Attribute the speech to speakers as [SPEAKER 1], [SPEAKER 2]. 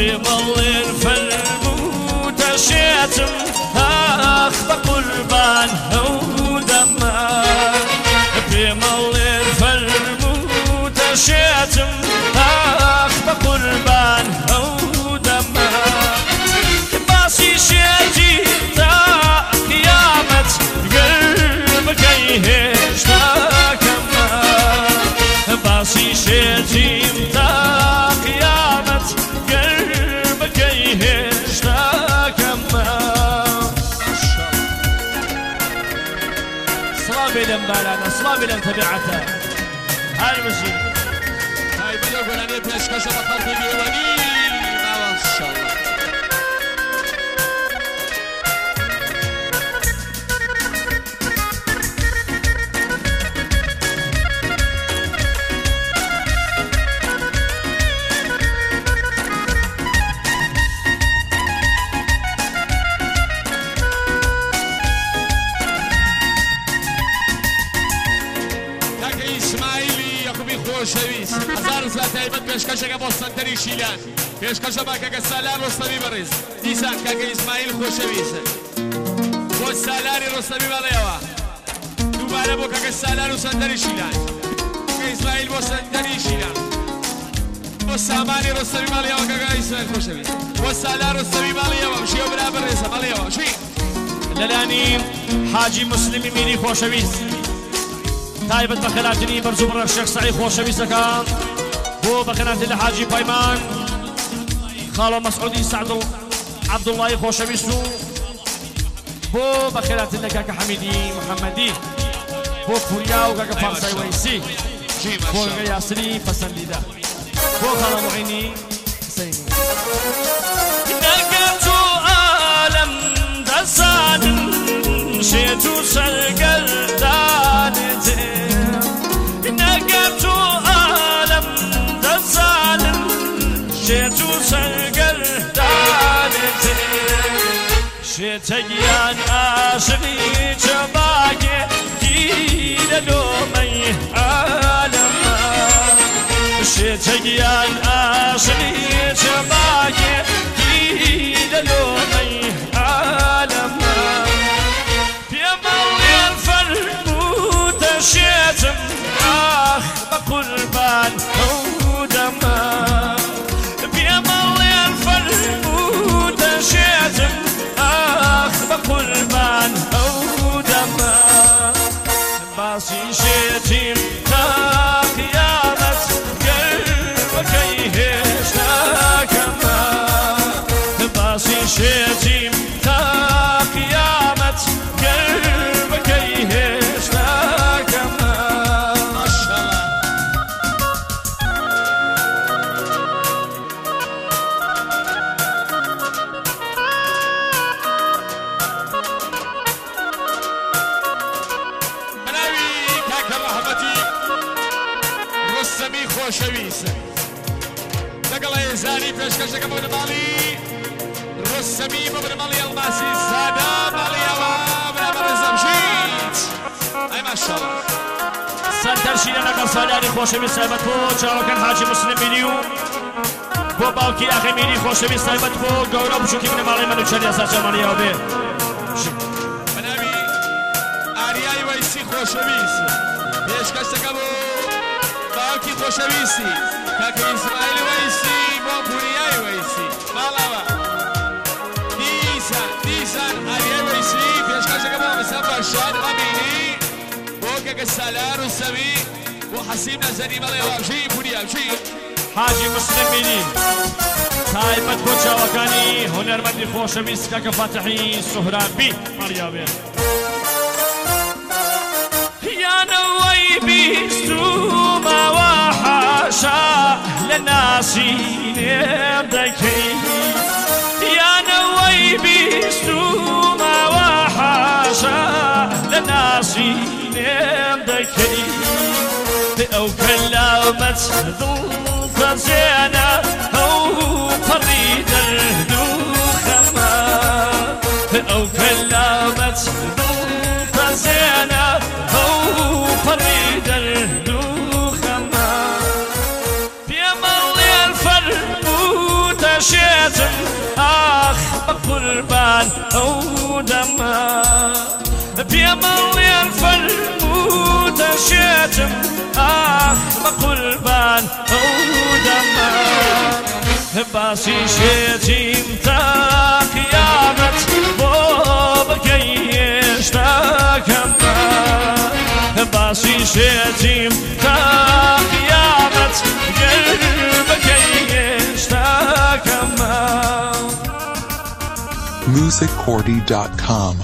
[SPEAKER 1] بمڵێ فەرمووتە شێتم ئاخ بە قوربان ئەو دەمە بمڵێ فەرمووتە شێتم ئاخ بە قوربان ئەو دەمە باسی شێتی تا قیامەت گەر بکەی هێشتا کەمە باسی شێتیم تا قیامەت گەر بکەی هێشتا کەمە سڵاوی لەم بارانە سڵاوی لەم تەبیعەتە هەر بژی
[SPEAKER 2] هاي بلو قولانية بيشكشة بطلت بيواني ماوان إن شاء الله شویس هزار ساعت ایمت پیشکشه که بستندری شیلان پیشکشه با که سالار رستمی بریز دیسان که اسماعیل خوشویس با سالاری رستمی بالیوا دوباره با که سالار رستندری شیلان که اسماعیل بستندری شیلان با سامانی رستمی بالیوا که اسماعیل خوشویس با سالار رستمی بالیوا شیو برابر ریسا بالیوا شی
[SPEAKER 1] لەلانی حاجی مسلمی میری خۆشەویست تایبەت بە خێراتنی بەرزوو بڕە شێخ سەعید خۆشەویستەکان بۆ بە خێراتنی لە حاجی پایمان خاڵۆ مەسعودی سعدڵ عەبدوڵڵاهی خۆشەویست و بۆ بە خێراتنی لە کاکە حەمیدی محەممەدی بۆ پوریا و کاکە فارسای وەیسی بۆ گەگە یاسری پەسەندیدە بۆ خاڵە موعینی حسەینی نەگەت و ئالەم دەزانن شێت و سەرگەردانتێ نەگەت و ئالەم دەزانن شێت و سەرگەردانتێ شێتە گیان ئاشقی جەباگێ گیرە لۆمەی عالەمە شێتە گیان ئاشقی جەباگێ گیرە لۆمەی عالەمە شێتم ئاخ بە قوربان ئەو دەمە پێمەڵێن فەرمووتە شێتم ئاخ بە قوربان ئەو دەمە باسی شێتیم تا قیامەت گەر بکەی هێشتا کەمە باسی شێتیم تا قیامەت گەر بکەی هێشتا
[SPEAKER 2] خۆشەویستە لەگەڵ هێزانی پێشکەشەکە بۆ نەماڵی ڕستەمی بە بنەماڵی ئەڵماسی زادا ماڵیەوە برابەر زەمشید ئەی ماشەڵڵا
[SPEAKER 1] سەرتەرشینە لەگەڵ سالاری خۆشەویست تایبەت بۆ چاوەکان حاجی مسلم میری و بۆ باوکی ئاخی میری خۆشەویست تایبەت بۆ گەورە بچووکی بنەماڵی منوچەری ئەسا چەمەڵیەوە بێ
[SPEAKER 2] بەناوی ئاریای وەیسی خۆشەویست پێشکەشەکە بۆ باوکی خۆشەویستی کاکە ئیسماعیل وەیسی بۆ پوریای وەیسی ماڵەوە دیسان ئاریای وەیسی پێشکەشەکە بۆ مەسە بەشاد ئەمینی بۆ کەکە سالار و سەوی بۆ حەسیب نەزەری مەڵێەوە بژی پوریا بژی
[SPEAKER 1] حاجی مسلم میری تایبەت بۆ چاوەکانی هونەرمەندی خۆشەویست کاکە فاتحی سوهرابی مەڕیا بێ یانەوەی بیستومەوە حاشا لە ناسینێم دەکەی یانەوەی بیستومەوە حاشا لە ناسینێم دەکەی ئەو کەلامەت دڵپەزێنە ئەو پەڕی دەرد و خەمە ئەو کەلامەت دڵپەزێنە ئەو پەڕی دەرد و خەمە پێمەڵێن فەرمووتە دشيتم آخ بقربان أو دما بيمالي الفرمو دشيتم آخ بقربان أو دما باسي شيتم تا قيامت بوبكيش تا كما باسي شيتم تا قيامت قلبكيش تا كما
[SPEAKER 3] musiccordy.com